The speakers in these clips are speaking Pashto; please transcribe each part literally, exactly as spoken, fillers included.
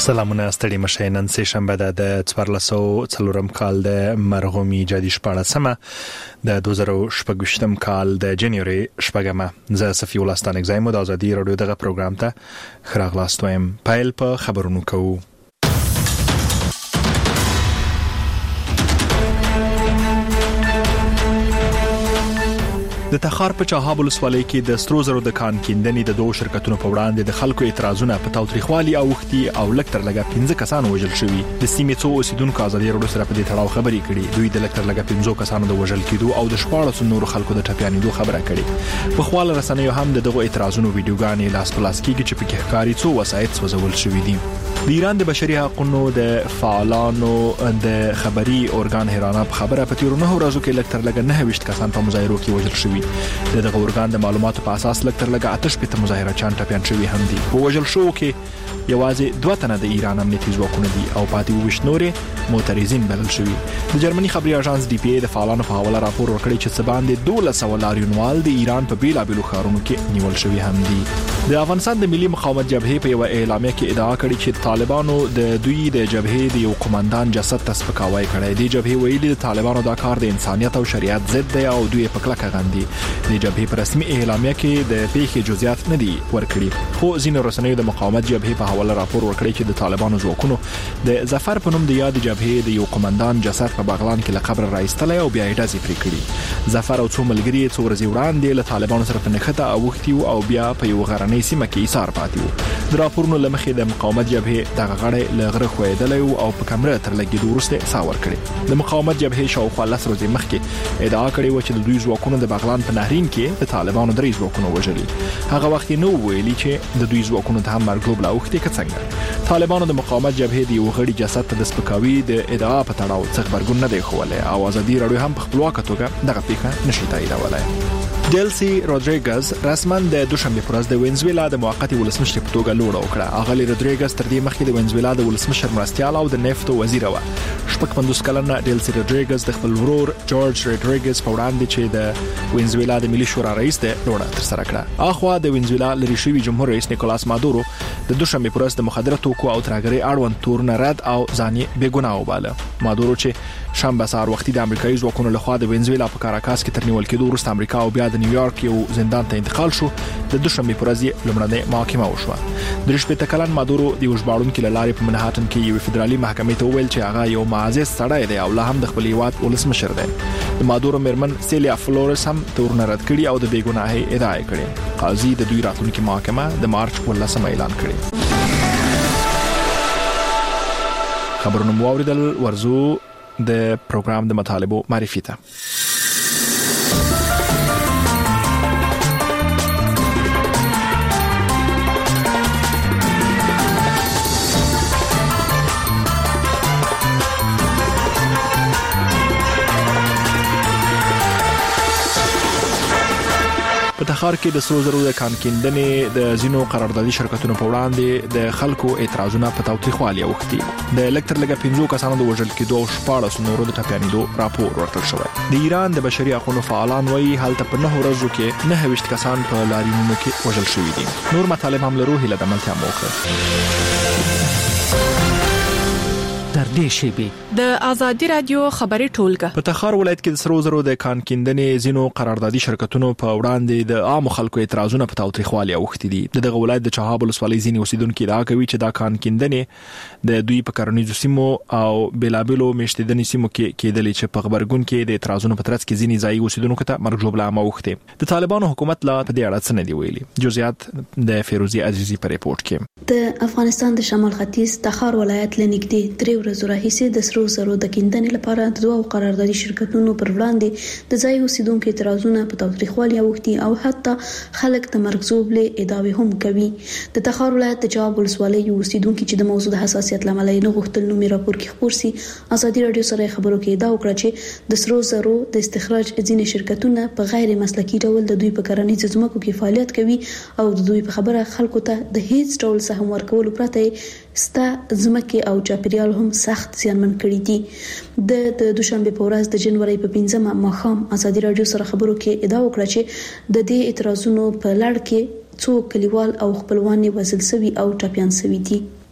سلامونه ستړي مشه نن سه شنبه د څوارلس سوه څلورم کال د مرغومي جدي شپاړسمه د دوه زره شپږم کال د جنوري شپږمه زه صفي ولستان اگزایمو د ازادي رادیو دغه پروګرام ته خراغلاستویم پایل په خبرونو کوو. د تخار په چاهاب ولسوالۍ کې د سترو زرو د کان کیندنې د دوه شرکتونو په وړاندې د خلکو اعتراضونه په تاوتریخوالي او وختي او لکتر لګا پنځه کسان وژل شوي. د سیمې څو اوسیدونکو ازادي رادیو سره په دې تړاو خبرې کړې. دوی د لکتر لګا پنځه کسانو د وژل کېدو او د شپاړس نورو خلکو د ټپيانېدو خبره کړې. په خپل رسنیو هم دغه اعتراضونو ویډیوګانې لاس پلاس کېږي چې په کې ښکاري څو وسایط سوځول شوي دي. د ایران د بشري حقوقو د فعالانو د خبري اورګان هرانا په خبره په تیرو نه ورځو کې لکتر لګا نه وشت کسان په مظاهرو کې وژل شوي. دغه اورګان د معلوماتو په اساس لکتر لګا آتش په مظاهره چان ټپيان شوي هم دي. په وژل شو کې یوازې دوه تنه د ایران امنیتي ځواکونه دي او پاتې وښ نورې معترضین بلل شوي. د جرمني خبري اژانس ډي پی ای د فعالانو په حواله راپور ورکړی چې څه باندې دولس سوه لاریونوال د ایران په بیلابیلو ښارونو کې نیول شوي هم دي. د افغانستان د ملي مقاومت جبهې په یو اعلامیه کې ادعا کړې چې طالبانو د دوی د جبهې د یو قوماندان جسد تسپکاوی کړی دی. جبهې ویلي د طالبانو دا کار د انسانيت او شریعت ضد دی او دوی په کلکه غندي. د جبهې په رسمي اعلامیه کې د پیښې جزئیات نه دي ورکړي، خو ځینو رسنیو د مقاومت جبهې په حواله راپور ورکړی چې د طالبانو ځواکونو د ظفر په نوم د یاد جبهې د یو قوماندان جسد په بغلان کې له قبر راایستلی او بیا یې ډزې پرې کړي. ظفر او څو ملګري څو ورځې وړاندې له طالبانو سره په نښته اوښتي او بیا په یو غرنۍ سیمه کې ایثار پاتې وو. د راپورونو له مخې د مقاومت جبهې دغه غړی له غره خویدلی او په کمره تر لګېدو وروسته ساه ورکړې. د مقاومت جبهې شاوخوا لس ورځې مخکې ادعا کړې وه چې د دوی ځواکونو د بغلان په نهرین کې د طالبانو درې ځواکونه وژلي. هغه وخت نو ویلي چې د دوی ځواکونو ته هم مرګ ژوبله اوښتې که څنګه. طالبانو د مقاومت جبهې د یو غړي جسد ته د سپکاوي د ادعا په تړاو څه غبرګون نه دی ښوولی او ازادي رادیو هم په خپلواکه توګه دغه پیښه نشي تاییدولی. ډیلسي روډریګز رسما د دوشنبه پر ورځ د وینزویلا د موقتی ولسمشر په توګه لوړه وکړه. اغلی روډریګز تر دې مخکې د وینزویلا د ولسمشر مرستیال او د نفتو وزیر و. شپږ پنځوس کلنه ډیلسي روډریګز د خپل ورور جورج روډریګز په وړاندې چې د وینزویلا د ملي شورا رئیس دی لوړه تر سره کړه. اخوا د وینزویلا لری شوی جمهور رئیس نیکولاس مادورو د دوشنبه پر ورځ د مخدره توکو او ترهګرۍ اړوند تورونه رد او ځان یې بېګناه وباله. مادورو چې شنبه سهار وختي د امریکایي ځواکونو لخوا د وینزویلا په کاراکاس کې تر نیول کېدو وروسته امریکا او بیا د نیویارک یو زندان ته انتقال شو. د دوشنبه پر ورځ لومړنۍ محاکمه وشوه. د شپږ کلن مادورو د وژباړونکو له لارې په منهاتن کې یو فدرالي محکمې ته ویل چې هغه یو معزز سړی دی او لا هم د خپل هیواد ولسمشر دی. د مادورو مرمن سیلیا فلورس هم تورونه رد کړي او د بېګناهۍ ادعا کړې. قاضي د دوی راتلونکي محاکمه د مارچ ولسمه اعلان کړې. خبرونه مو اوریدل. ورزو د پروګرام د مطالبو معرفي ته. په تخار کې د سرو زرو د کان کیندنې د زینو قراردادي شرکتونو په وړاندې د خلکو اعتراضونه په تاوتریخوالي اوښتي. د لکتر لګا پنځه کسانو د وژل کېدو او شپاړس نورو د ټپيانېدو راپور ورکړل شوی. د ایران د بشري حقوقو فعالان وایي هلته په نه ورځو کې نه وشت کسان په لاریونونو کې وژل شوي دي. نور مطالب هم له روحي له دملتیا موخه در دې شیبي د ازادي رادیو خبري ټولګه په تخار ولایت کې د سرو زرو د کان کیندنې زینو قراردادي شرکتونو په وړاندې د عام خلکو اعتراضونه په تاوتریخوالي اوښتي دي. دغه ولایت د چاهاب ولسوالۍ ځینې اوسیدونکو ادعا کوي چې دا کان کیندنې د دوی په کرنیزو سیمو او بیلابیلو میشتېدنې سیمو کې کېدلې چې په خبرګون کې د اعتراضونو په ترڅ کې ځینې ځایي اوسیدونکو ته مرګ ژوبله هم اوښتې. د طالبانو حکومت لا په دې اړه څه نه دی ویلي. جزئیات د فیروزي عزیزي په ریپورت کې. د افغانستان د شمال ختیځ تخار ولایت لنګدي درې ورځې راهیسې د سرو زرو د کیندنې لپاره د دوه قراردادي شرکتونو پر وړاندې د ځای اوسیدونکو اعتراضونه په تاوتریخوالي اوښتي او حتی خلک د مرګ ژوبلې ادعاوې هم کوي. د تخار ولایت د چاهاب ولسوالۍ اوسیدونکو چې د موضوع د حساسیت لامل نه غوښتل نومي راپور کې خبر سي ازادي رادیو سره خبرو کې ادعا وکړه چې د سرو زرو د استخراج ځینې شرکتونه په غیر مسلکي ډول د دوی په کرنیزو ځمکو کې فعالیت کوي او د دوی په خبره خلکو ته د هیڅ ډول سهم ورکولو پرته ستا ځمکې او چاپیریال هم سخت زیانمن کړي دي. د د دوشنبه په ورځ د جنوري په پنځمه ماښام ازادي رادیو سره خبرو کې ادعا وکړه چې د دې اعتراضونو په لړ کې څو کلیوال او خپلوان وژل شوي او ټپيان شوي دي.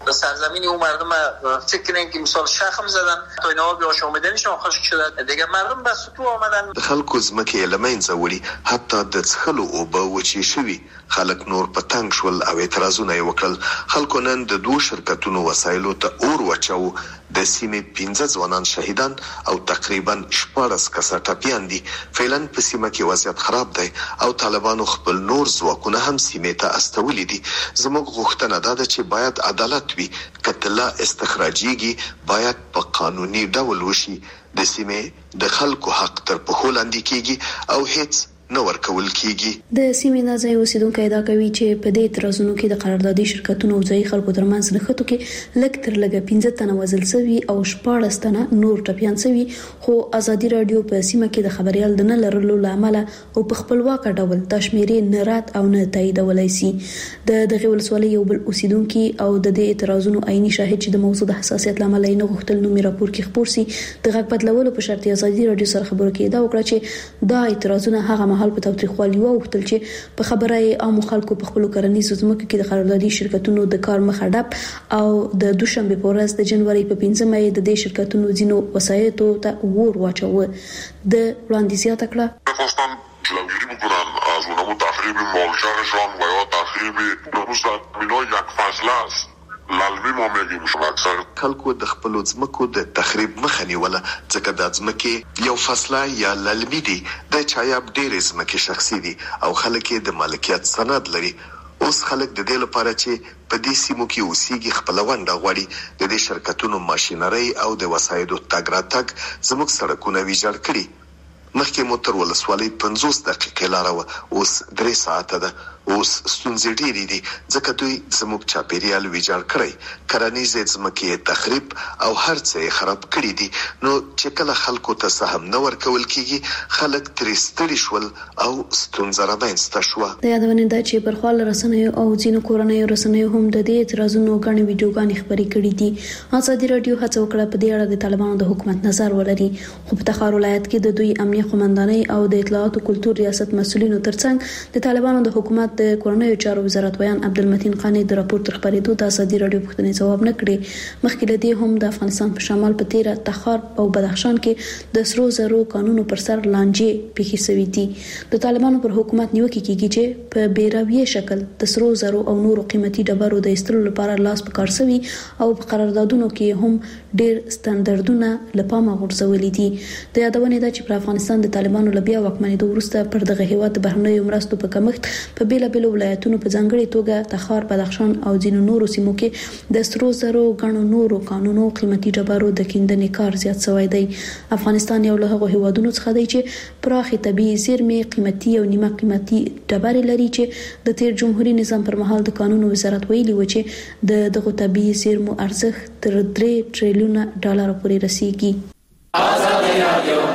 سرزمین اون مردم فکر کنن که مثال شخم زدن تا اینا بیاش اومدنشون خشک شده دیگه مردم بس تو آمدن خلکو زمکه لمنځه وړي حتی د څښلو اوبه وچې شوي خلک نور په تنګ شول او اعتراضونه یې وکړل خلکو نن د دوه شرکتونو وسایلو ته اور واچاو د سیمې پنځه ځوانان شهیدان او تقریبا شپږ کسه ټپیان دي فعلا په سیمه کې وضعیت خراب دی او طالبانو خپل نور ځواکونه هم سیمې ته استولي دي زموږ غوښتنه ده چې باید عدالت وي کتله استخراجيږي باید په قانوني ډول وشي د سیمې د خلکو حق تر پښو لاندې کیږي او هیڅ نو ورکول کیږي د سیمې نازي اوسیدونکو ادعا کوي چې په دې اعتراضونو کې د قراردادي شرکتونو او ځای خلکو ترمنځ نښتو کې لږ تر لږه پنځه تنه وژل شوي او شپږ تنه نور ټپيان شوي خو ازادي رادیو په سیمه کې د خبريال د نه لرلو لامل او په خپلواک ډول د شمیرې نه رات او نه تاییدولای شي د دغه ولسوالۍ یو بل اوسیدونکو او د دې اعتراضونو عیني شاهد چې د موضوع د حساسیت لامل نه غوښتل نو می راپور کې خبر سي د غږ بدلولو په شرط ازادي رادیو سره خبرو کې دا وکړه چې دا اعتراضونه هغه حال په تاریخوالي وختل چې په خبره عام خلکو په خپل کرنیزو ځمکو کې د قراردادي شرکتونو د کار مخه ډب او د دوشنبه په ورځ د جنوري په پنځمه د دې شرکتونو ځینو وسایتو ته ور واچوه د وړاندې زیاته کړه لو يجري بكران أظن تخريب المالشارشان ويا تخريب درست منو یک فصل است لالبي موميږي مشم اکثر خلکو د خپل ځمکو د تخریب مخه نیوله ځکه د ځمکې یو فصله یا لالبي دي د چایاب ډېر ځمکې شخصي دي او خلک د مالکیت سند لري اوس خلک د دې لپاره چې په دې سیمو کې اوسېږي خپل ونده غوړي د دې شرکتونو ماشينري او د وسایلو تګ راتګ زموږ سړکونه ویجاړ کړي مخکې موټر ولسوالۍ پنځوس دقیقې لاره و اوس درې ساعته ده اوس ستونزې ډېرې دي ځکه دوی زموږ چاپیریال ویجاړ کړی کرنیزې ځمکې تخریب او هر څه یې خراب کړي دي نو چې کله خلکو ته سهم نه ورکول کیږي خلک ترې ستړي شول او ستونزه رامنځته شوه د یادونه ده چې پر خپل رسنیو او ځینو کورنیو رسنیو هم د دې اعتراضونو غني ویډیوګانې خبرې کړې دي ازادي رادیو هڅه وکړه په دې اړه د طالبانو د حکومت نظر ولري خو په تخار ولایت کې د دوی امنیه قومندانۍ او د اطلاعات او کلتور ریاست مسؤلینو ترڅنګ د طالبانو د حکومت د کورنیو چارو وزارت ویان عبدالمتین قانی د راپور تر خبرېدو د ازادي رادیو پوښتنې جواب نه کړي مخکې له دې هم د افغانستان په شمال په تیره تخار او بدخشان کې د سرو زرو قانونو پر سر لانجې پیښې شوې دي د طالبانو پر حکومت نیوکه کیږي چې په بیراوی شکل د سرو زرو او نورو قیمتي ډبرو د ایستلو لپاره لاس په کار شوی او په قراردادونو کې هم ډېر ستاندردونه لپاره غورځولې دي د یادونه ده چې په افغانستان د طالبانو لبیا وکمنېدو وروسته پر دغه هیواد بهرنیو مرستو په کمښت په بیل بیل ولایتونو په ځانګړي توګه تخار بدخشان او ځینو نورو سیمو کې د سرو زرو غنو نورو قانونو قیمتي ډبرو د کیندنې کار زیات شوی دی افغانستان یو له هغو هیوادونو څخه دی چې پراخي طبي زیرمې قیمتي او نیمه قیمتي ډبرې لري چې د تیر جمهوریت نظام پر مهال د قانونو وزارت ویلي و چې د دغه طبي زیرمو ارزښت تر درې ټریلیون ډالر پورې رسیدي ازادي رادیو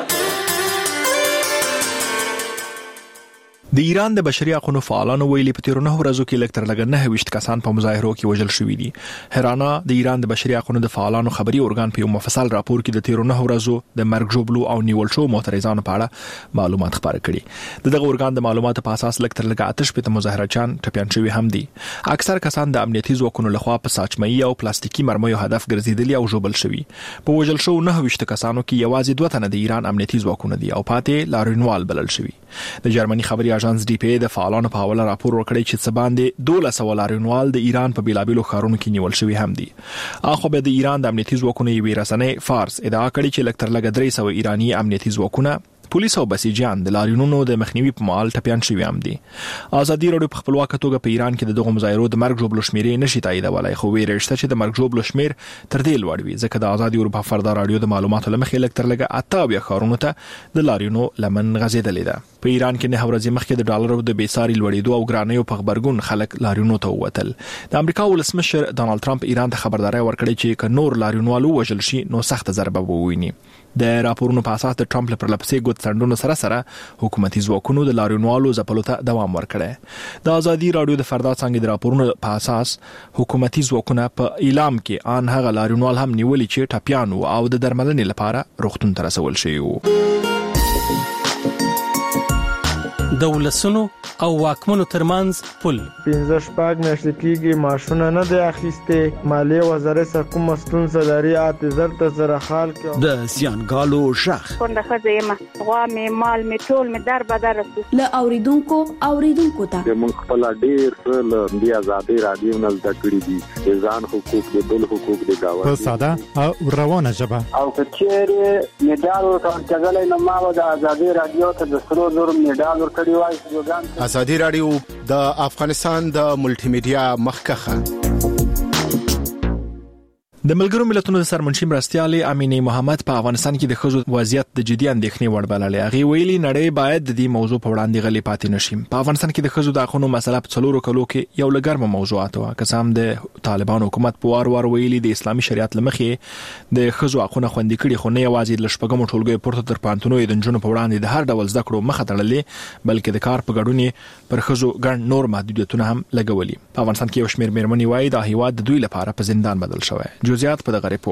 د ایران د بشري حقوقو فعالانو ویلي په تیرو نه ورځو کې لکتر لګ نه هوښت کسان په مظاهرو کې وژل شوي دي هرانا د ایران د بشري حقوقو د فعالانو خبري ارګان په یو مفصل راپور کې د تیرو نه ورځو د مرګ جوړلو او نیول شو معترضانو په اړه معلومات خبره کړي د دغه ارګان د معلوماتو په اساس لکتر لګ آتش په مظاهرچان ټپيان شوي هم دي اکثر کسان د امنیتي ځواکونو لخوا په ساچمایي او پلاستیکي مرمیو هدف ګرځیدلي او جوړل شوي په وژل شو نه هوښت کسانو کې یوازې دوه تنه د ایران امنیتي ځواکونه دي او پاتې لارینوال بلل شوي د جرمني خبري اژانس ډي پی د فعالانو په حواله راپور ورکړی چې څه باندې دوله سوه لارینوال د ایران په بیلابیلو ښارونو کې نیول شوي هم دي اخو به د ایران د امنیتي ځواکونو یوې رسنۍ فارس ادعا کړې چې لکتر لګ درې سوه ایرانی امنیتي ځواکونه پولیس او بسیجان د لارینونو د مخنیوي په مال ټپيان شوي هم دي ازادي رادیو په خپلواک توګه په ایران کې دغه مظاهرو د مرګ جوړلو شمیرې نشي تاییدولای خو ویرشته چې د مرګ جوړلو شمیر تر دې لوړ وي ځکه د ازادي اروپا فردا رادیو د معلوماتو لمخې لکتر لګ اته بیا خارونو ته د لارینو لمن غزیدلې ده په ایران کې نه ورځې مخکې د ډالرو د بیساري لوړېدو او ګرانیو په خبرګون خلک لارینو ته ووتل د امریکا ولسمشر ډانلډ ټرمپ ایران ته خبرداري ورکړې چې ک نور لارینوالو وژل شي نو سخت ضربه وویني د راپورونو په اساس د ټرمپ پر لپسې ګوت څنډونو سره سره حکومتي ځواکونو د لارینوالو ځپلو ته دوام ورکړي د ازادي رادیو د فردا څنګه د راپورونو په اساس حکومتي ځواکونه په اعلام کې ان هغه لارینوال هم نیولي چې ټپيانو او د درملنې لپاره روغتون ته رسول شي د ولسونو او واکمنو ترمنځ پل پنځه شپږ میاشتې کېږي ماشونه نه دی اخیستې مالیې وزارت سره کومه ستونزه لري اته زر ته زره خال کې د زیانګالو شخ څنګه خزه یم غوا مې مال مې ټول مې در بدر له اوریدونکو اوریدونکو ته موږ خپل ډیر له بیا آزادي رادیو نه زده کړی دي ځان حقوق د بل حقوق د گاوند په ساده او روانه ژبه او کچېره میډال ورکړل نو ما د آزادي رادیو ته د سرو نور میډال ورکړی وای. آزادي رادیو د افغانستان د ملټي میډیا مخکخه. د ملګرو ملتونو د سرمنشي مرستيالي امینه محمد په افغانستان کې د خزو وضعیت د جدي اندېښنې وړ بللې. هغه ویلي نړۍ باید د دې موضوع په وړاندې غلي پاتې نشي. په افغانستان کې د خزو د حقوقو مسله په څلورو کلو کې یو لګرمه موضوعات و. قسم د طالبان حکومت په وار وار ویلي د اسلامي شریعت لمخې د خزو حقوقونه خوندي کړي، خو نه یوازې د شپږم ټولګي پورته تر پانتونو د جنونو په وړاندې د هر ډول زده کړو مخه تړلې، بلکې د کار په ګډون پر خزو ګڼ نور محدودیتونه هم لګولي. په افغانستان کې یو شمېر میرمنې وایي د هیواد د دوی لپاره په زندان بدل شوی. جزئیات په دغه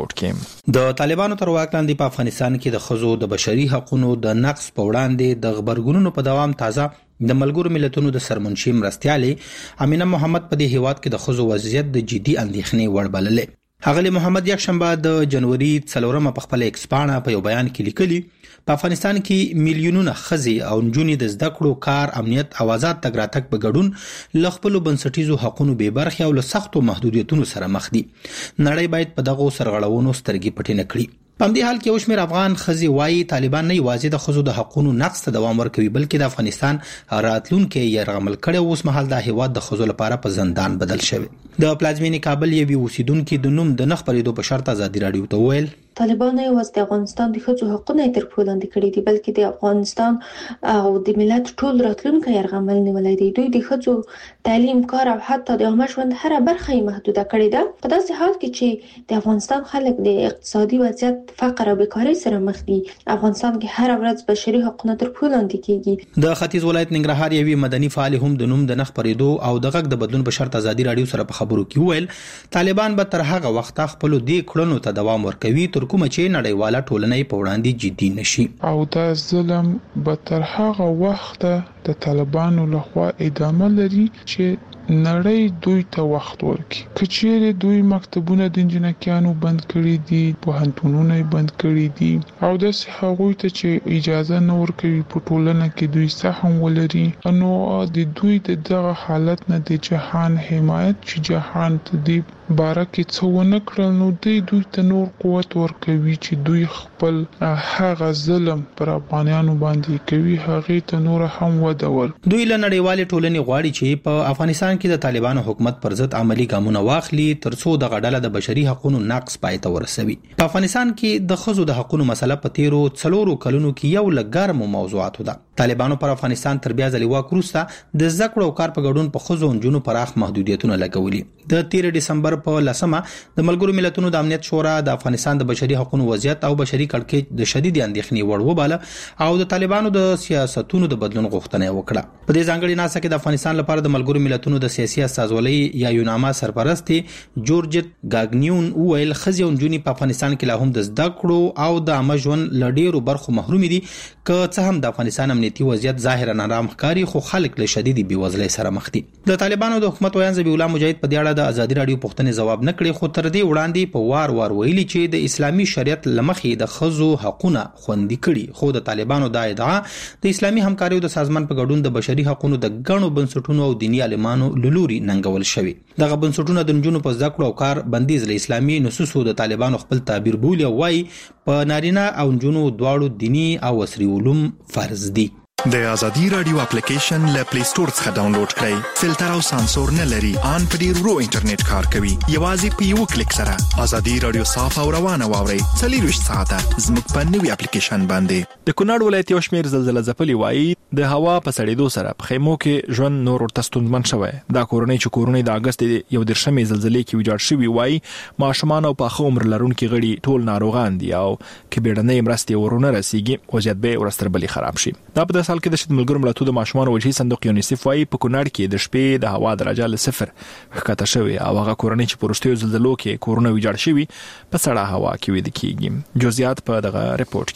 د طالبانو تر واک لاندې په افغانستان کې د خزو د بشري حقوقو د نقض په وړاندې د خبرګونونو په دوام تازه د ملګرو ملتونو د سرمنشي مرستيالي امینه محمد په دې هیواد کې د خزو وضعیت د جدي اندېښنې وړ بللې. اغلی محمد یک شنبه د جنوري څلورمه په خپل ایکس پاڼه په یو بیان کې لیکلي په افغانستان کې میلیونونه خزي او نجونې د زده کړو، کار، امنیت او آزاد تګ راتګ په ګډون ل خپل بنسټیزو حقوقو به برخه او له سختو محدودیتونو سره مخ دي. نړۍ باید په دغه سرغړونو سترګې پټې نه کړي. په دې حال کې وشمیر افغان خزي وایي طالبان نه یوازې د خزو د حقوقو نقض ته دوام ورکوي، بلکې د افغانستان راتلونکي یرغمل کړي. اوس مهال د هیواد د خزو لپاره په زندان بدل شوی. د پلازمینې کابل یوي اوسیدونکو د نوم د نخبرېدو په شرط آزادي رادیو ته ویل طالبان نه یوازې د افغانستان د خځو حقوقونه تر پښو لاندې کړي دي، بلکې د افغانستان او د ملت ټول راتلونکي یرغمل نیولای دي. دوی د خځو تعلیم، کار او حتی د عامه ژوند هر برخه یې محدوده کړې ده. په داسې حال کې چې د افغانستان خلک د اقتصادي وضعیت، فقر او بیکارۍ سره مخ دي، افغانستان کې هر ورځ بشري حقوقونه تر پښو لاندې کیږي. د ختیځ ولایت ننګرهار یوي مدني فعال هم د نوم د نخبرېدو او د غږ د بدلون په شرط آزادي رادیو سره په خبرو کې ویل طالبان به تر هغه وخت خپل دې کړنو ته دوام ورکوي تر کومه چې نړیواله ټولنه په وړاندې جدي نشي، او دا ظلم به تر هغه وخت د طالبانو لخوا ادامه لري چې نړۍ دوی ته وخت ورکړي. کچېره دوی مکتبونه د انجنیرانو بند کړي دي، پوهنتونونه بند کړي دي، او د هغوی ته چې اجازه نه ورکوي په ټولنه کې دوی سهم ولري. نو د دوی د دغه حالت نه د جهان حمایت چې جهان ته دی بارکه څونه کړل، نو دوی دوی ته نور قوت ورکوي چې دوی خپل هغه ظلم پر افغانانو باندې کوي هغه ته نور هم ودور. دوی له نړیوال ټولنې غواړي چې په افغانستان کې د طالبانو حکومت پر ضد عملی ګامونه واخلي ترڅو د غډاله د بشري حقوقو نقض پای ته ورسوي. په افغانستان کې د خزو د حقوقو مسله په تیرو څلورو کلونو کې یو لګرمو موضوعات ده. طالبانو پر افغانستان تر بیا ځلې واک وروسته د زده کړو او کار په ګډون په خزو او نجونو پراخ محدودیتونه لګولي. د تیر ډسمبر په لسمه د ملګرو ملتونو د امنیت شورا د افغانستان د بشري حقوقو وضعیت او بشري کړکېچ د شدید اندېښنې وړ وباله او د طالبانو د سیاستونو د بدلون غوښتنه وکړه. په دې ځانګړي ناسه کې د افغانستان لپاره د ملګرو ملتونو د سیاسي استازولۍ یا یوناما سرپرست جورجت گاګنیون ویل خزي او نجونې په افغانستان کې لا هم د زده کړو او د عامه ژوند لډیرو برخو محروم دي، که څه هم د افغانستان امنیتي وضعیت ظاهرا نارام ښکاري، خو خلک له شدید بېوزلۍ سره مخ دي. د طالبانو د حکومت ویان ذبیح الله مجاهد په دې اړه د آزادي رادیو پوښتنې ځواب نه کړي، خو تر دې وړاندې په وار وار ویلي چې د اسلامي شریعت لمخې د خزو حقوقونه خوندي کړي. خو د طالبانو دا ادعا د اسلامي همکاریو د سازمان په ګډون د بشري حقوقو د ګڼو بنسټونو او دینی عالمانو لوري ننګول شوی. دغه بنسټونه د نجونو په زده کړو او کار بندیز له اسلامي نصوصو د طالبانو خپل تعبیر بولي او وايي په نارینه او نجونو دواړو دینی او عصري علوم فرض دي. د آزادي رادیو اپلیکیشن له پلی سٹور څخه ډاونلوډ کړئ. فلټر او سانسور نه لري، ان په ډیر ورو انټرنیټ کار کوي. یوازې په یو کلیک سره آزادي رادیو صاف او روانه واورئ. څلور ساعته زموږ په نوې اپلیکیشن باندې. د کونړ ولایت یو شمېر زلزلې ځپلي وایي د هوا په سړېدو سره په خیمو کې ژوند نور ورته ستونزمن شوی. دا کورنۍ چې کورونه د اگست یو درشمې زلزلې کې ویجاړ شوي وایي ماشومان او پاخه عمر لرونکي غړي ټول ناروغان دي او کې بیړنۍ مرستې ورونه رسیږي وضعیت به ورستر بلی خراب شي. دا په داسې حال کې د شت ملګرو ملتونو د ماشومان وجهي صندوق یونیسف وايي په کونړ کې د شپې د هوا درجه له صفر ښکته شوی او هغه کورنۍ چې پرستیو زلزلو کې کورونه ویجاړ شوي په سړه هوا کې وید کیږي. جزئیات په دغه ریپورت کې.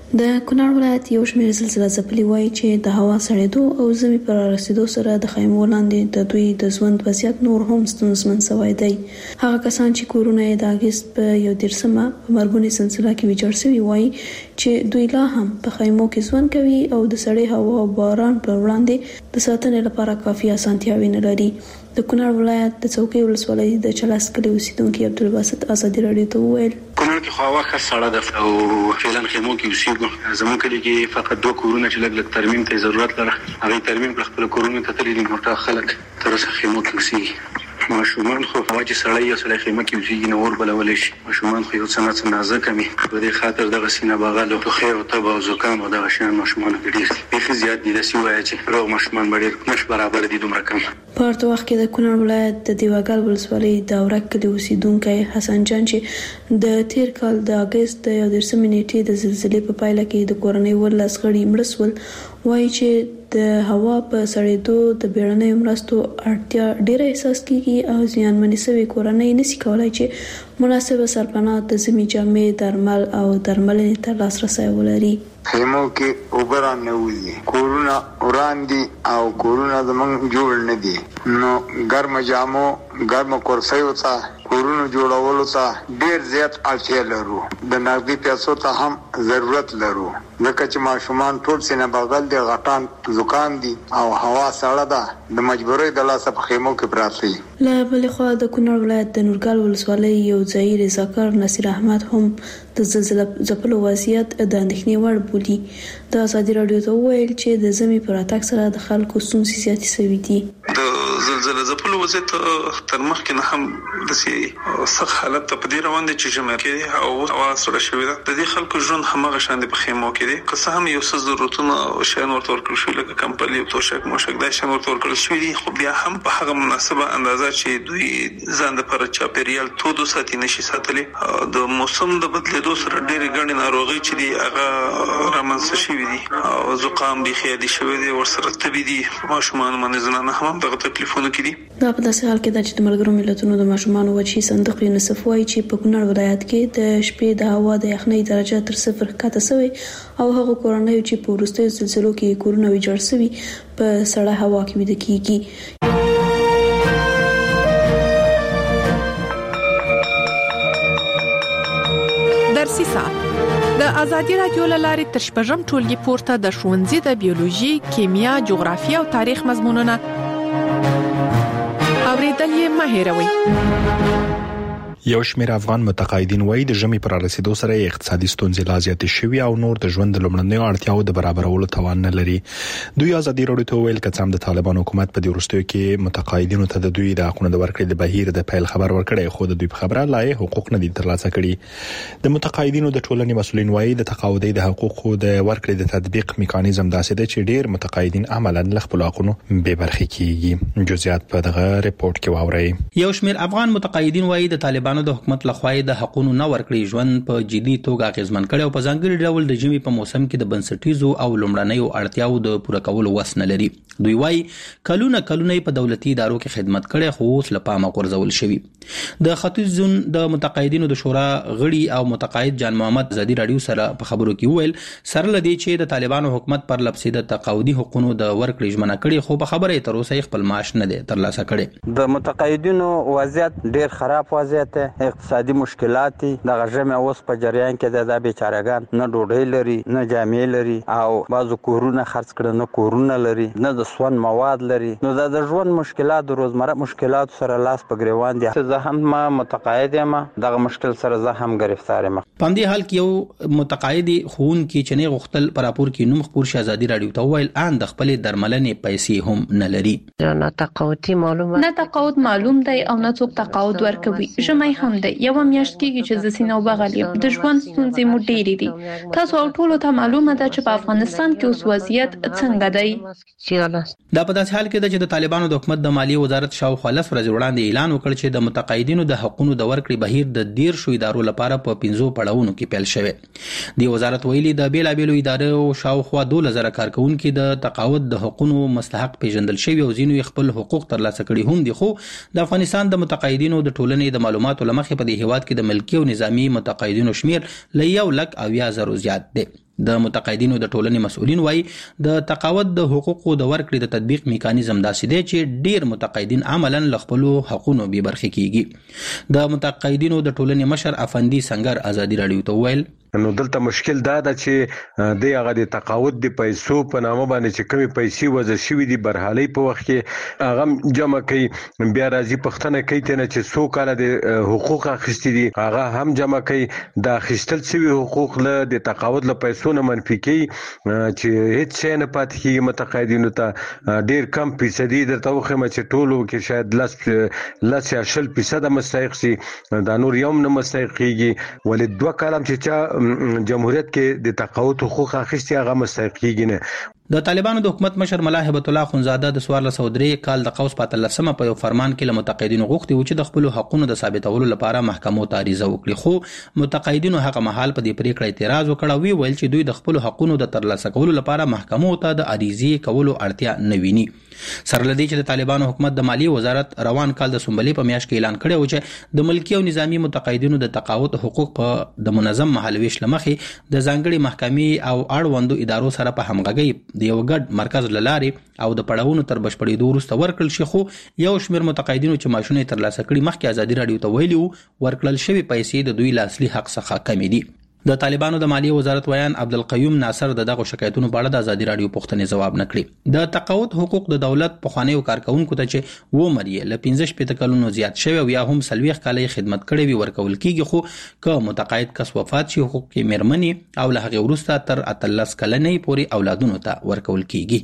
د کونړ ولایت یو شمېر زلزلې ځپلي وایي چې د هوا سړېدو او ژمي پر رسیدو سره د خیمو لاندې د دوی د ژوند وضعیت نور هم ستونزمن شوی دی. هغه کسان چې کورونه یې د اګست په یو دېرشمه په مرګونې سلسله کې ویجاړ شوي وایي چې دوی لا هم په خیمو کې ژوند کوي او د سړې هوا او باران پر وړاندې د ساتنې لپاره کافي اسانتیاوې نه لري. د کونړ ولایت د څوکۍ ولسوالۍ د چلاس کلي اوسیدونکي عبدالباسط ازادي راډیو ته وویل کونړ کې خو هوا ښه سړه ده او فعلا خیمو کې اوسېږو. زموږ کلي کې فقط دوه کورونه چې لږ لږ ترمیم ته ضرورت لري هغه ترمیم پر خپل کورونه ته تللي دي. نور خلک تر اوسه خیمو کې اوسېږي. ماشومان خو هوا چې سړی یا سړی خیمه کې اوسېږي نو اور بلولی شي. ماشومان خو یو څه نه څه نازکه وي په دې خاطر دغه سینه بغل او ټوخی او تبه او زکام او دغه شیان ماشومانو کې ډېر بیخي زیات دي. داسې ووایه چې روغ ماشومان به ډېر نش برابر دي دومره کم. په ورته وخت کې د کونړ ولایت د دیواګل ولسوالۍ د اورک کلي اوسیدونکی حسن جان چې د تیر کال د اګست د یو دېرشمې نیټې د زلزلې په پایله کې د کورنۍ ولس غړي مړه شول وایي چې د هوا په سړېدو د بیړنیو مرستو اړتیا ډېره احساس کیږي او زیانمنې شوې کورنۍ نشي کولای چې مناسبه سرپناه د ژمي جامې درمل او درملنې ته لاسرسی ولري. خیمو کې اوبران نه وځي کورونه وران دي او کورونه زمونږ جوړ نه دي نو ګرم جامو ګرم کورسیو ته کورونو جوړولو ته ډیر زیات اړتیا لرو. د نقدي پیسو ته هم ضرورت لرو ځکه چې ماشومان ټول سینه بغل دي غټان زکام دي او هوا سړه ده د مجبورۍ د لاسه په خیمو کې پراته دي. له بلې خوا د کونړ ولایت د نورګل ولسوالۍ یو ځایي رضاکار نصیر احمد هم د زلزلې ځپلو وضعیت د اندېښنې وړ بولي. د ازادي راډیو ته وویل چې د ژمي پر راتګ سره د خلکو ستونزې زیاتې شوي دي. د زلزلې ځپلو وضعیت تر مخکې نه هم داسې سخت حالت ته په دې روان دی چې ژمی کې او هوا سړه شوې ده. د دې خلکو ژوند هماغه شان دی په خیمو کې دی. که څه هم یو څه ضرورتونه او شیان ورته ورکړل شوي لکه کمپلي او توشک موشک دا شیان ورته ورکړل شوي دي خو بیا هم په هغه مناسبه اندازه چې دوی ځان دپاره چاپېریال تود وساتي نشي ساتلی. د موسم د بدلېدو سره ډېرې ګڼې ناروغۍ چې دي هغه رامنځته شوي دي او زکام بیخي عادي شوی دی ورسره تبي دي. ماشومان باندې زنانه هم دغه تکلیفونه کې دي. دا په داسې حال کې ده چې د ملګرو ملتونو د ماشومانو وچی صندوق یونیسف وایي چې په کونړ ولایت کې د شپې د هوا د یخنۍ درجه تر صفر ښکته شوې او هغه کورنۍ چې په وروستیو زلزلو کې کورونه ویجاړ شوي په سړه هوا کې ویده کیږي. درسي ساعت د ازادي راډیو لارې تر شپږم ټولګي پورته د ښوونځي د بیولوژي، کیمیا، جغرافیه او تاریخ مضمونونه اوریدل یې مه هېروئ. یو شمېر افغان متقاعدین وایي د ژمي پر رسیدو سره اقتصادي ستونزې لا زیاتې شوي او نور د ژوند د لومړنیو اړتیاوو د برابرولو توان نه لري. دوی ازادي راډیو ته ویل چې هم د طالبان حکومت په دې وروستیو کې متقاعدینو ته د دوی د حقوقو د ورکړې د بهیر د پیل خبر ورکړی خو د دوی په خبره لا حقوق نه دي ترلاسه کړي. د متقاعدینو د ټولنې مسؤلین وایي د تقاعدي د حقوقو د ورکړې د تطبیق میکانیزم داسې دی چې ډیر متقاعدین عملاً له خپل حقوقو بې برخې کیږي. جزئیات په دغه ریپورت کې واورئ. یو شمېر افغان متقاعدین وایي د طالبانو د حکومت لخوا د حقوقو نه ورکړې ژوند په جدي توګه اغیزمن کړي او په ځانګړي ډول د ژمي په موسم کې د بنسټیزو او لومړنیو اړتیاو د پوره کولو وس نه لري. دوی وایي کلونه کلونه په دولتي ادارو کې خدمت کړي خو اوس له پامه غورځول شوی. د ختیځ زون د متقاعدینو د شورا غړي او متقاعد جان محمد ازادي راډیو سره په خبرو کې وویل سره لدی چې د طالبانو حکومت پر لپسې د تقاعدي حقوقو د ورکړې ژمنه کړي خو په خبره تر اوسه خپل معاش نه دی ترلاسه کړي. د متقاعدینو وضعیت ډیر خراب وضعیت دی. اقتصادي مشکلات دغه ژمه اوس په جریان کې د بیچارهګان نه ډوډۍ لري نه جامې لري او بعضو کورونه خرڅ کړي نه کورونه لري نه د سون مواد لري. نو د ژوند مشکلات د روزمره مشکلات سره لاس په ګریوان دي. زه هم ما متقاعد یم دغه مشکل سره زه هم گرفتار یم. په دې حال کې یو متقاعد خون کې چنې غختل پر راپور کې نوم خبر شاهزادي راډیو ته ویل ان د خپل درملنې پیسې هم نه لري. نه تقاعدي معلومه نه تقاعد معلوم دی او نه څوک تقاعد ورکوي. ژمي هم دی یو میاشت کې چې د سینو بغلیم د ژوند ستونزې مو ډېرې دي. تاسو ټول ته معلومه ده چې په افغانستان کې اوس وضعیت څنګه دی. دا په داسې حال کې ده چې د طالبانو د حکومت د مالیې وزارت شاوخوا لس ورځې وړاندې اعلان وکړ چې د متقاعدینو د حقوقو د ورکړې بهیر د ډیر شو ادارو لپاره په پنځو پړاوونو کې پیل شوی. د وزارت ویلي د بیلابېلو ادارو شاوخوا دوه زره کارکونکو د تقاعد د حقوقو مستحق پیژندل شوی او ځینو خپل حقوق ترلاسه کړي هم دي. خو د افغانستان د متقاعدینو د ټولنې د معلوماتو لمخې په دې هیواد کې د ملکي او نظامی متقاعدینو شمیر له یو لک او یا زرو زیات دی. د متقاعدینو د ټولنې مسؤلین وایي د تقاعد د حقوقو د ورکړې د تطبیق میکانیزم داسې دی چې ډیر متقاعدین عملاً له خپلو حقوقو بې برخې کیږي. د متقاعدینو د ټولنې مشر افندي سنگر ازادي راډیو ته وویل نو دلته مشکل دا ده چې د هغه د تقاعد د پیسو په نامه باندې چې کمی پیسې وځي شوی دي برحالي په وخت کې هغه جمع کوي بیا راځي پښتنه کوي ته نه چې څو کال د حقوق اخیستي دي هغه هم جمع کوي د اخیستل شوی حقوق له د تقاعد له پیسو نه منفي کوي چې هیڅ شي نه پاتې کیږي متقاعدینو ته ډیر کم فیصدي درته وخمه چې ټولو کې شاید لس لس یا شل فیصد مستحق سي دا نور یوم نه مستحق کیږي ولې دوه کلم چې چا جمهوریت کې د تقاعد حقوق اخیستي هغه مستحق کیږي نه. د طالبانو د حکومت مشر ملا هبت الله خنزاده د سوار لسودري کال د قوس پاتلسمه په یو فرمان کې له متقاعدینو غوښتي و چې د خپل حقوقو د ثابتولو لپاره محکمو ته عریضه وکړي خو متقاعدینو هغه مهال په دې پریکړه اعتراض وکړ وی ویل چې دوی د خپل حقوقو د ترلاسه کولو لپاره محکمو ته د عریضې کولو اړتیا نه ویني. سره لدی چې د طالبانو حکومت د مالی وزارت روان کال د سنبلې په میاشت کې اعلان کړی و چې د ملکی او نظامی متقاعدینو د تقاعد حقوق په د منظم مهالويش لمخې د ځانګړي محکمې او اړوندو ادارو سره په همغږي د یو ګډ مرکز لاري او د پړاوونو تر بشپړېدو وروسته ورکړل شي خو یو شمېر متقاعدینو چې معاشونه ترلاسه کړي مخکې ازادي راډیو ته ویلي ورکړل شوی پیسې د دوی لاصلي حق څخه کمې دي. د طالبانو د مالی وزارت ویان عبدالقیوم ناصر د دغه شکایتونو په اړه د ازادي راډیو پوښتنې جواب نکړي. د تقاعد حقوق د دولت په خوانیو کارکونکو ته چې و مریه ل پنځه شپږ کلونو زیات شوی او یا هم سلويخ کالي خدمت کړي وي ورکول کیږي خو که متقاعد کس وفات شي حقوق کې مېرمنې او له هغه وروسته تر اتلس کلنې پورې اولادونو ته ورکول کیږي.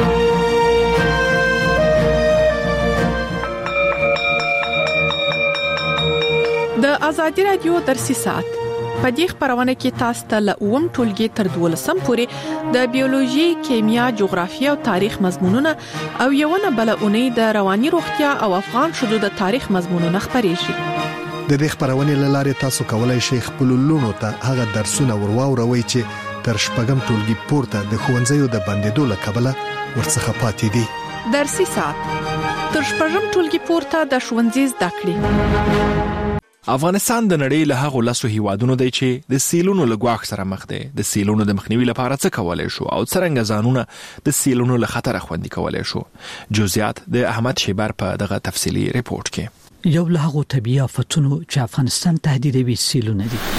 د ازادي راډیو درسي سات په دې خبرونه کې تاسو ته له اوم ټولګي تر دولسم پورې د بیولوژي، کیمیا، جغرافیه او تاریخ مضمونونه او یو نه بل اونۍ د رواني روغتیا او افغان شذو د تاریخ مضمونونه خبرېږي. د دې خبرونه لاره تاسو کولای شئ خپل لونو ته هغه درسونه ورواوروي چې تر شپږم ټولګي پورته د خوندزیو د بندیدو لکبله ورڅخه پاتې دي. درسي سات تر شپږم ټولګي پورته د ښوونځي زده کړې. افغانستان د نړۍ له هغو لاسو هیوادونو دی چې د سیلونو له ګواښ سره مخ دی. د سیلونو د مخنیوي لپاره څه کولای شو او څنګه ځانونه د سیلونو له خطر خوندي کولای شو؟ جزئیات د احمد شیبر په دغه تفصیلی ریپورت کې. یو له هغو طبيعي آفتونو چې افغانستان تهدیدوي سیلونه دي.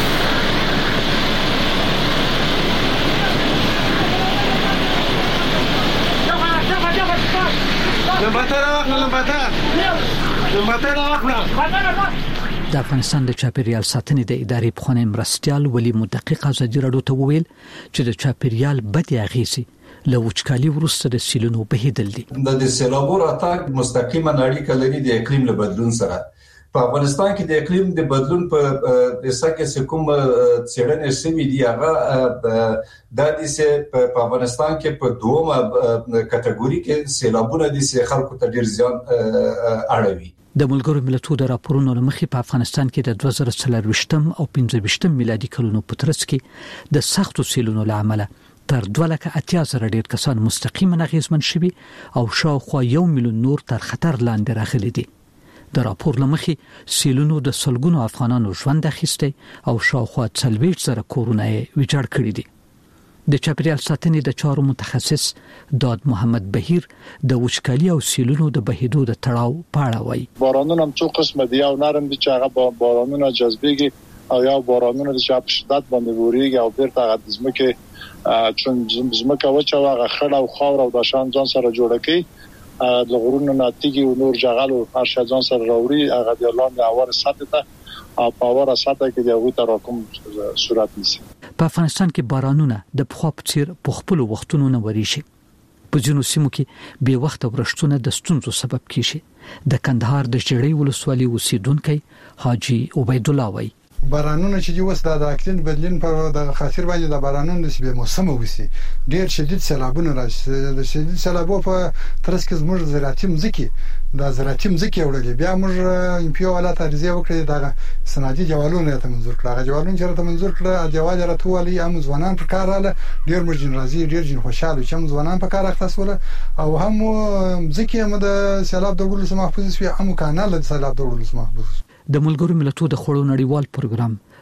د افغانستان د چاپیریال ساتنې د ادارې پخوانی مرستیال ولی مدقق ازادي راډیو ته وویل چې د چاپیریال بدې اغېزې له وچکالي وروسته د سیلونو بهیدل دي. د سیلابو راتګ مستقیما اړیکه لري د اقلیم له بدلون سره. په افغانستان کې د اقلیم د بدلون په دسه کې کوم څېړنې شوې دي هغه د دې په افغانستان کې په دومره کټګوري کې سیلابونه د خلکو ته ډیر زیان اړوي. د ملګرو ملتونو د راپورونو لمخې په افغانستان کې د دوه زره څلرويشتم او پنځه ویشتم میلادي کلونو په ترڅ کې د سختو سیلونو لامل تر دوه لکه اتیا زره ډیر کسان مستقیما اغیزمن شوي او شاوخوا یو میلیون نور تر خطر لاندې راغلي دي. د راپور لمخې سیلونو د سلګونو افغانانو ژوند اخیسته او شاوخوا څلوېښت زره کورونه ویجاړ کړي دي. د چاپیریال ساتنې د چارو متخصص داد محمد بهیر د وچکالي او سیلونو د بهیدو د تړاو په اړه وایي. بارانونه هم څو قسمه دي، او نرم دي چې هغه بارانونه جذبېږي او یا بارانونه چې په شدت باندې وريږي او بیرته هغه د ځمکې چون ځمکه وچه هغه خړ او خاور او د شان ځان سره جوړ کوي د غرونو ناتیږي او نور جغل او هر شي ځان سره راوړي هغه د لاندې اور سطح ته او پاور سطح کې د هغه تراکم صورت نیسي. په افغانستان کې بارانونه د پخوا په څیر په خپل وختونو نه وريشي. په ځینو سیمو کې به وخت ورښتونه د ستونزو سبب کیږي. د کندهار د جړۍ ولسوالۍ اوسیدونکو حاجی عبید الله وایي بارانونه چې اوس د اقلیم بدلون په د خاطر باندې د بارانونو د موسم وسی ډیر شدید سیلابونه راځي. د شدید سیلابو په ترڅ کې زموږ زراعتي مځکې د زراعتي مځکې وړلې بیا موږ امپیو ولایت ارزیه وکړي د سنادي جوالونه ته منظور کړه. هغه جوالونه چې ته منظور کړه جوال راتوالي هم ځوانان په کار اله ډیر مرجن راځي ډیر جن خوشاله چې هم ځوانان په کار اختصوله او هم مځکې هم د سیلاب د ورلو محفوظ وي هم کانال د سیلاب د ورلو محفوظ. د ملګرو ملتونو د خړو نړیوال پروګرام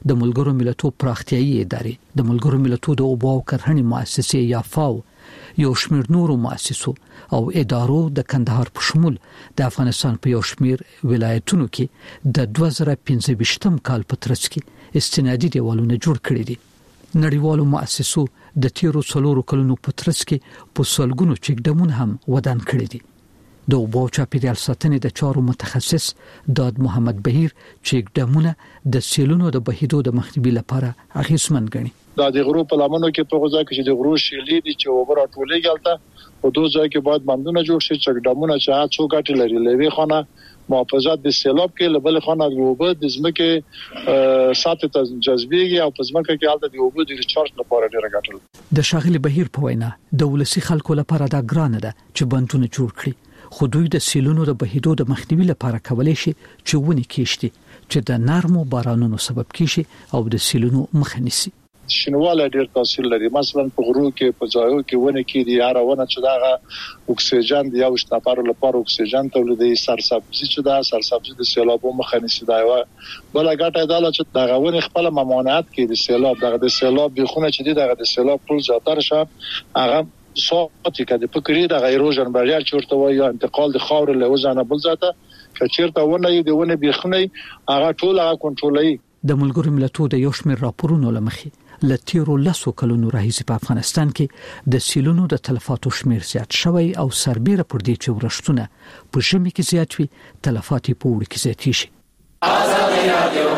د ملګرو ملتونو پراختیایي ادارې د ملګرو ملتونو د اوبو او کرهڼې مؤسسې یا فاو یو شمېر نورو مؤسسو او ادارو د کندهار په شمول د افغانستان په یو شمېر ولایتونو کې د دوه زره پنځه ویشتم کال په ترڅ کې استنادي دیوالونه جوړ کړي دي. نړیوالو مؤسسو د تیرو څلورو کلونو په ترڅ کې په سلګونو چک ډمونه هم ودان کړي دي. د اوبو چاپیریال ساتنې د چارو متخصص داد محمد بهیر چک ډمونه د سیلونو د بهیدو د مخنیوي لپاره اغیزمن ګڼي. دا د غرو په لمنو کې په غوځا کې چې د غرو شیلې دي چې اوبه راټولېږي البته په دوه ځای کې باید بندونه جوړ شي چک ډمونه چې هڅو ګټې لري. لوي خانه محافظت د سیلاب کې لبل خانه د اوبه د ځمکې ساتي جذبېږي او په ځمکه کې البته د اوبه د ریچارج لپاره ډېر ګټل. د شاغلي بهیر په وینا د ولسی خلکو لپاره دا ګرانه ده چې بندونه جوړ کړي، خو دوی د سیلونو د بهیدو د مخنیوي لپاره کولای شي چې ونې کېشتي چې د نرمو بارانونو سبب کیږي او د سیلونو مخه نیسي. شنواله ډېر تاثیر لري. مثلا په غرو کې په ځایو کې ونه کې دی هرونه چې دا اکسیجن دی او شتاپارو لپاره اکسیجن تولیدي، سرسبزي چې دا سرسبزي د سیلابو مخه نیسي. دا یو بل غټه ډاله چې دا غوونه خپل ممانعت کې د سیلاب دغه د سیلاب بخونه چې دی دغه د سیلاب ټول زیاتره شه هغه صوتي کده فکرې د ایروژن بریار چورته وای یا انتقال د خاور له وزنه بل ذاته کچیرته ونه دی ونه بخونه هغه ټول هغه کنټرولوي. د ملګرو ملتونو د یو شمېر راپورونو لمخې لتیرو لسو کلونو راهیسې په افغانستان کې د سیلونو د تلفاتو شمیر زیات شوی او سربېره پر دې چې ورښتونه په ژمي کې زیات وي تلفات په وړو کې زیات شي. آزادي رادیو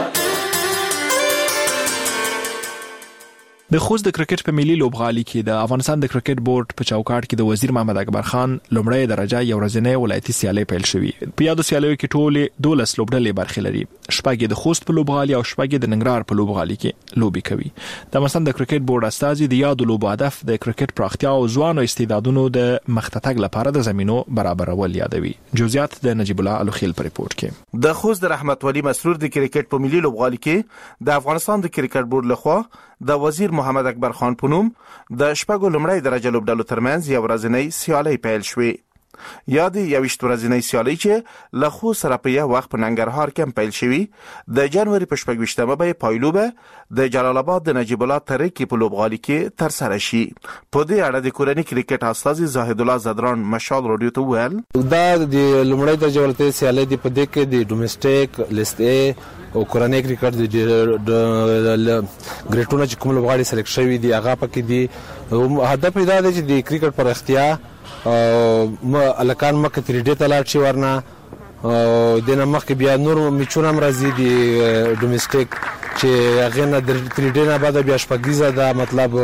د خوست د کرکټ په ملي لوبغالي کې د افغانستان د کرکټ بورډ په چوکاټ کې د وزیر محمد اکبر خان لومړی درجه یو ورځنی ولایتي سیالي پیل شوې. په یادو سیالیو کې ټول دولس لوبډلې برخه لري. شپږ د خوست په لوبغالي او شپږ د ننګرهار په لوبغالي کې لوبي کوي. د افغانستان د کرکټ بورډ استازي د یادو لوبو هدف د کرکټ پراختیا او ځوانو استعدادونو د مختتګ لپاره د زمينو برابرول یادوي. جزئیات د نجیب الله الوخیل په ریپورت کې. د خوست د رحمت ولی مسرور د کرکټ په ملي لوبغالي کې د افغانستان د کرکټ بورډ لخوا د وزیر محمد اکبر خان په نوم د شپږو لومړی درجه لوبډلو ترمنځ یو ورځنی سیالي پیل شوې. یادې یوشت ورځنی سیالي چې له خو سره په یو وخت په ننګرهار کې پیل شوې د جنوري په شپږویشتمه به پایلوبه د جلال آباد د نجیب الله ترکی په لوبغالي کې تر سره شي. په دې اړه د کورنۍ کرکټ استاذ زاهد الله زدران مشال رادیو ته ویل دا د لومړی درجه ولته سیالي دی په دې کې د ډومېسټیک لیست ا او کورنۍ کرکټ د ګریټونه چې کوم لوبغاړي سلیکټ شوی دی هغه پکې دی. هدف دا دی چې د کرکټ پر اختیا او الکان مکه تریډې ته لاړ شي ورنه د نمخ بیا نور میچونه مرزي دي ډومېسټیک چې هغه نه د تریډې نه بعد بیا شپږیزه دا مطلب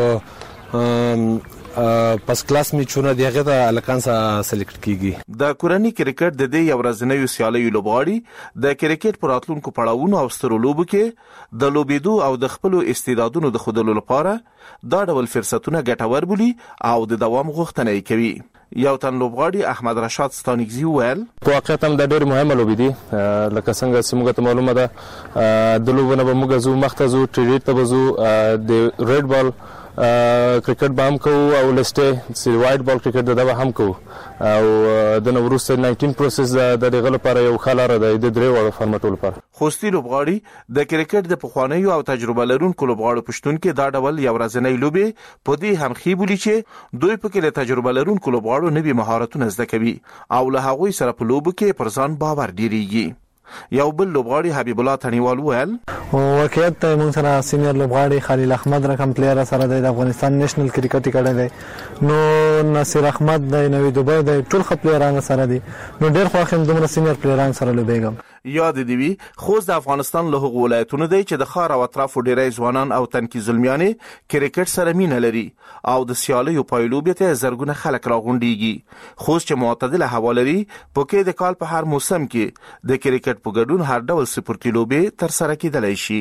پس کلاس میچونه دی هغه ته الکان سره سلیکټ کیږي. د کورنۍ کرکټ د دې یو ورځنی سیالي لوبغاړي د کرکټ پر راتلونکو پړاوونو او سترو لوبو کې د لوبېدو او د خپل استعدادونو د خودلو لپاره دا ډول فرصتونه ګټور بولي او د دوام غوښتنه کوي. یو تن لوبغاړي احمد رشاد ستانګزي ویل په واقعیت هم د ډېر مهمه لوبې دي لکه څنګه چې موږ ته معلومه ده د لوبونه به موږ زو مختزو ټریډ ته بزو د ریډ بال کرکټ به هم کوو او لسټه سی وایډ بال کرکټ دغه هم کوو او د نوروز نایټین پروسس د دغه لپاره یو خلاره ده د درې وړو فارمټو لپاره. خوستي لوبغاړي د کرکټ د پخوانیو او تجربه لرونکو لوبغاړو پښتون کې دا ډول یو ورځنی لوبې په دې هم خې بولی چې دوی په کې له تجربه لرونکو لوبغاړو نوي مهارتونه زده کوي او له هغوی سره په لوبو کې پر ځان باور ډیریږي. یو بل لوبغاړي حبیب الله تنیوال ویل واقعیت ته موږ سره سینیئر لوبغاړي خلیل احمد رقم پلیئر سره د افغانستان نېشنل کرکټ کړه دی نو ناصر احمد د نوې دوبۍ د ټول خپلېران سره دی نو ډېر خوښم دومره سینیئر پلیئران سره لوبېږم. یاد دی وی خوست د افغانستان له هغو ولایتونو دی چې د خار او اطرافو ډېری ځوانان او تنکي زلمیانې کرکټ سره مینه لري او د سیالیو پایلوبې ته زرګونه خلک راغونډيږي. خوست چې معتدله هوا لري په کې د کال په هر موسم کې د کرکټ په ګډون هر ډول سپورتي لوبې تر سره کېدلای شي.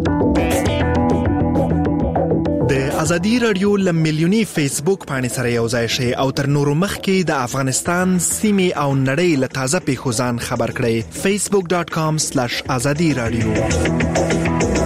د ازادي رادیو لم ملیونی فیسبوک باندې سره یو ځای شي او تر نورو مخکې د افغانستان سیمه او نړۍ له تازه پیښو ځان خبر کړئ facebook dot com slash azadi radio